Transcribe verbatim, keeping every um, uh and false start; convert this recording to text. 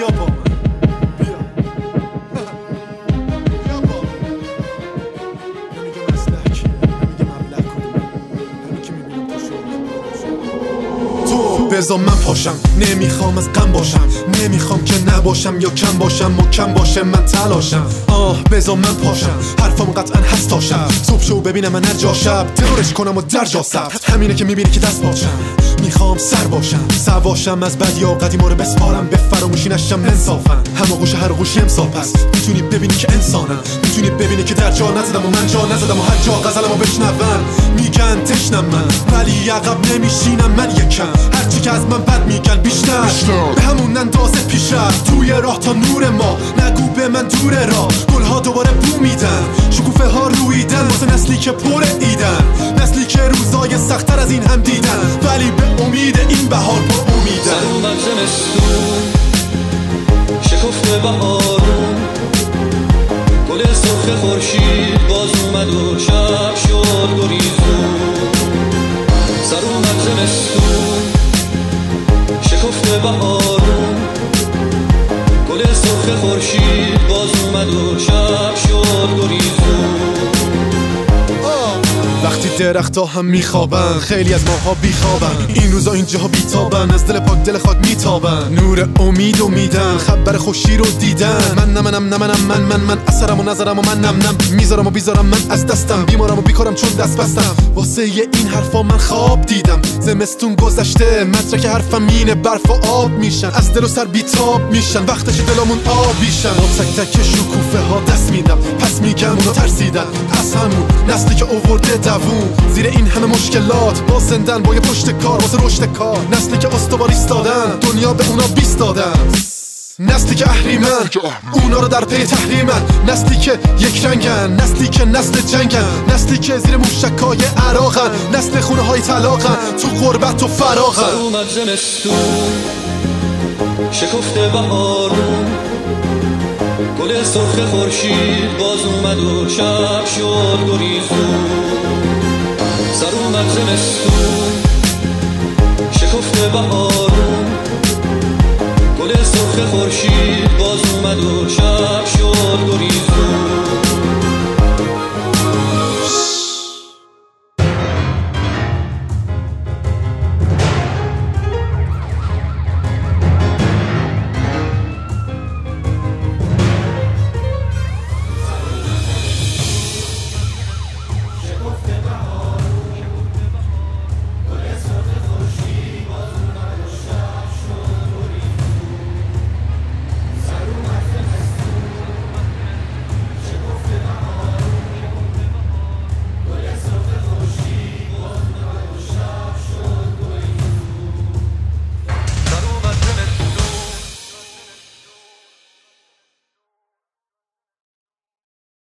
بیا با من بیا بیا با من نمیگه مسلک نمیگه مملک همه که میبینم تو شد تو بذار من پاشم نمیخوام از غم باشم نمیخوام که نباشم یا کم باشم محکم باشه من تلاشم آه بذار من پاشم حرفام قطعا هست تا شب صبح شو ببینم من هر جا شب ترورش کنم و در جا ثبت همینه که میبینی که دست باشم میخوام سر باشم سواشم از بدی و قدیما رو بسپارم به فراموشی نشم انصافم همه گوشه هر گوشی امسال پس میتونی ببینی که انسانم میتونی ببینی که در جا نزدم و من جا نزدم و هر جا غزلمو بشنون میگن تشنم من ولی عقب نمیشینم من یکم هرچی که از من بد میگن بیشتر به همون اندازه پیش رفت توی راه تا نور ما نگو به من دوره را گلها دوباره بو میدن شکوفه ها رویدن واسه نسلی که پر ایدن نسلی که روزای سخت‌تر از این هم دیدن ولی به امید این بهار پر امیدن سر اومد زمستون شکفته بهارون گل سرخ خورشید باز اومد و شب شد گریزون سر اومد زمستون شکفته بهارون گل سرخ خورشید باز اومد و شب شد گریزون وقتی درخت ها هم میخوابن خیلی از ماها بیخوابن این روزا اینجاها بیتابن از دل پاک دل خاک میتابن نور امید و میدن خبر خوشی رو دیدن من نمنم نمنم من من من اثرم و نظرم و من نم نم میذارم و بیذارم من از دستم بیمارم و بیکارم چون دست بستم واسه این حرفا من خواب دیدم زمستون گذشته مترک حرفم اینه برف و آب میشن از دل و سر بیتاب میشن وقتش دلمون آبیشن با تک تک شکوفه ها دست میدم پس میگم اونا ترسیدن از همون نسلی که آورده دوون زیر این همه مشکلات با زندن با یه پشت کار واسه رشد کار نسلی که استوار ایستادن دنیا به اونا بیست دادن نسلی که اهریمن اونا رو در پی تحریمن نسلی که یک رنگن نسلی که نسل جنگن نسلی که زیر موشکای عراقن نسل خونه های طلاقن تو غربت و فراغن سر اومد زمستون شکفته بهارون گل سرخ خورشید باز اومد و شب شد گریزون سر اومد زمستون شکفته بهارون گل سرخ خورشید باز اومد و شب شد